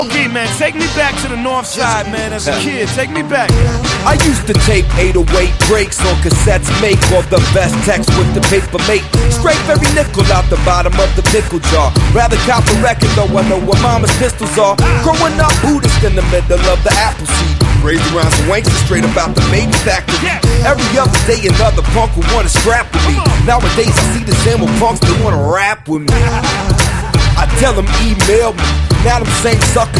Okay, man, take me back to the north side, man, as a kid. Take me back. I used to tape 808 breaks on cassettes, make all the best text with the paper mate. Scrape every nickel out the bottom of the pickle jar. Rather cop a record, though I know what mama's pistols are. Growing up Buddhist in the middle of the apple seed. Raised around some wanksters straight about the baby factory. Every other day another punk would wanna scrap with me. Nowadays I see the same old punks that wanna rap with me. I tell them email me. Now them same suckers